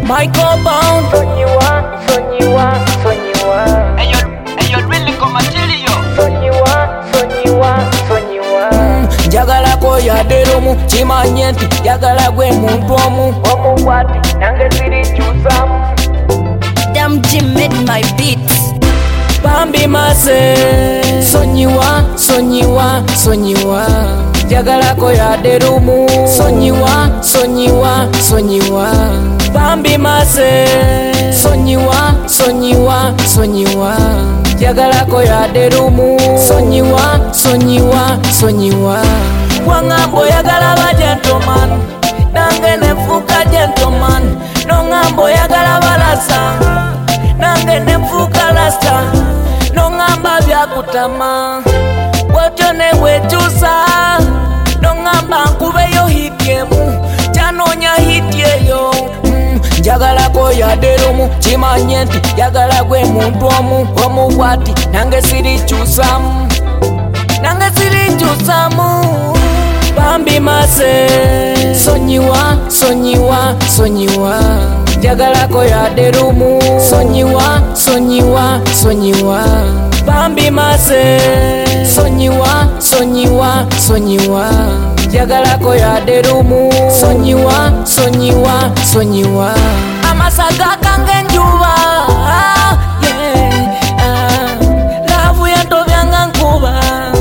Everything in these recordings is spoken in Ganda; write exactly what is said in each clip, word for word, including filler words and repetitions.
Michael Bound. Sonyiwa, sonyiwa, sonyiwa. And you're, and you're really come material. Sonyiwa, sonyiwa, sonyiwa. Njagala ko yaderumu kimanye nti njagala gwe muntu omu Omukwati nange sirikyusamu. Damn Jim made my beats. Bambi mase sonyiwa sonyiwa sonyiwa njagala ko yaderumu sonyiwa sonyiwa sonyiwa Bambi mase sonyiwa sonyiwa sonyiwa njagala ko yaderumu sonyiwa sonyiwa sonyiwa wangambo yagala ba gentleman nange nefuka gentleman nongambo yagala balasa nange nefuka lasta nongamba byakutama bwotyo newekyusa nongamba nkubeyo hityemu kyanonya hityeyo mm, njagala ko yaderumu kimanye nti njagala gwe muntu omu omukwati nange sirikyusamu nange sirikyusamu Bambi mase sonyiwa sonyiwa sonyiwa njagala ko yaderumu sonyiwa sonyiwa sonyiwa Bambi mase sonyiwa sonyiwa sonyiwa njagala ko yaderumu sonyiwa sonyiwa sonyiwa amasaga kange njuba yeah, ah, lavu yatobyanga nkuba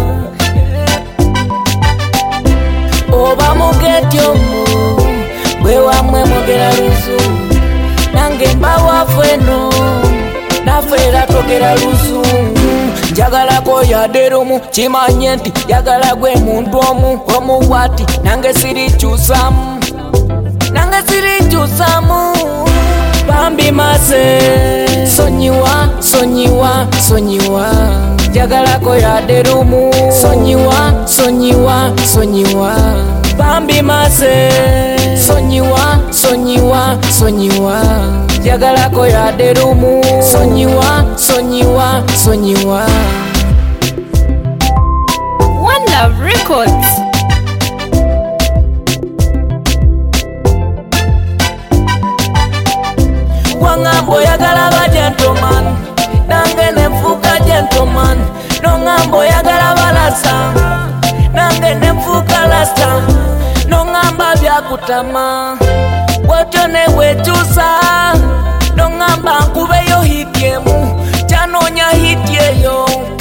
oba mugetyomu bwe wamwe mogera luzungu nange mbawafu eno naffe era togera luzungu njagala ko yaderumu kimanye nti njagala gwe muntu omu omukwati nange sirikyusamu nange sirikyusamu Bambi mase sonyiwa sonyiwa sonyiwa njagala ko yaderumu sonyiwa sonyiwa sonyiwa Bambi mase sonyiwa sonyiwa sonyiwa njagala ko yaderumu sonyiwa sonyiwa sonyiwa One Love Records. wangambo yagala ba gentleman nange nefuka gentleman nongambo yagala balasa nange nefuka lasta nongamba byakutama bwotyo newekyusa nongamba nkubeyo hityemu kyanonya hityeyo